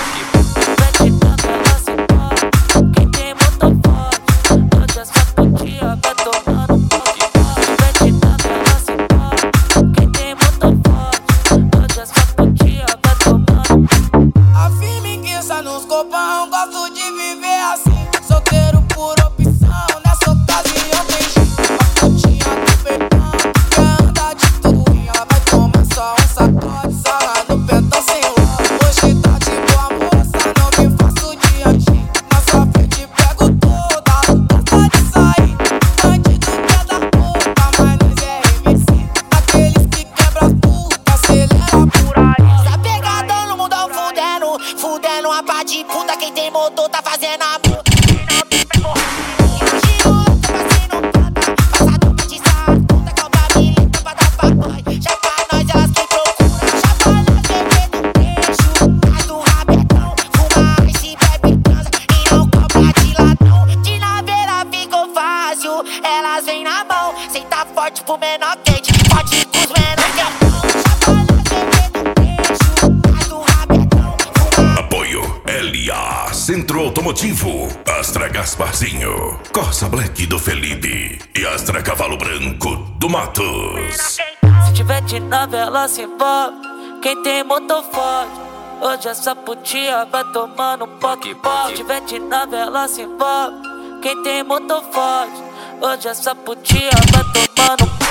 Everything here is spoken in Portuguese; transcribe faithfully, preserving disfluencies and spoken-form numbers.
Nos copão, gosto de viver assim. Solteiro por opção, nessa ocasião tem jeito. A putinha do perdão, quer andar de tudo. Ela vai tomar só um sacode, sala no pentão sem ló. Hoje tá de boa moça, não me faço de agir. Na sua frente pego toda, gosta de sair. Bandido quer dar boca, mas nós é M C. Aqueles que quebram as putas, acelera por aí. Tá pegadão no mundão fudendo, fudendo a pá de puta. Quem tem motor tá fazendo amor. Elas vêm na mão, cê tá forte pro menor quente, forte com os menor quentão. Apoio L A Centro Automotivo, Astra Gasparzinho, Corsa Black do Felipe e Astra Cavalo Branco do Matos. Se tiver de nave ela se envolve, quem tem motor forte. Hoje essa putinha vai tomando um poque pop. Se tiver de nave ela se envolve, quem tem motor forte. Hoje essa putinha vai tomando